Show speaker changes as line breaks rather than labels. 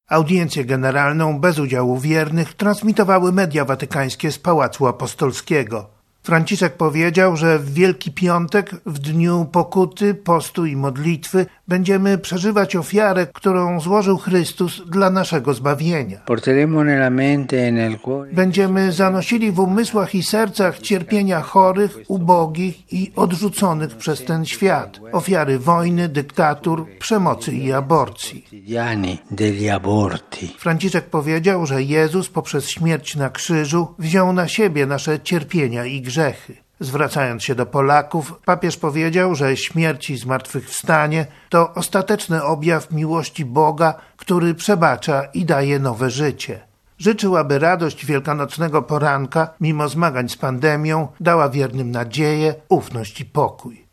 Audiencję generalną bez udziału wiernych transmitowały media watykańskie z Pałacu Apostolskiego. Franciszek powiedział, że w Wielki Piątek, w dniu pokuty, postu i modlitwy, będziemy przeżywać ofiarę, którą złożył Chrystus dla naszego zbawienia. Będziemy zanosili w umysłach i sercach cierpienia chorych, ubogich i odrzuconych przez ten świat, ofiary wojny, dyktatur, przemocy i aborcji. Franciszek powiedział, że Jezus poprzez śmierć na krzyżu wziął na siebie nasze cierpienia i grzechy. Zwracając się do Polaków, papież powiedział, że śmierć i zmartwychwstanie to ostateczny objaw miłości Boga, który przebacza i daje nowe życie. Życzył, aby radość wielkanocnego poranka, mimo zmagań z pandemią, dała wiernym nadzieję, ufność i pokój.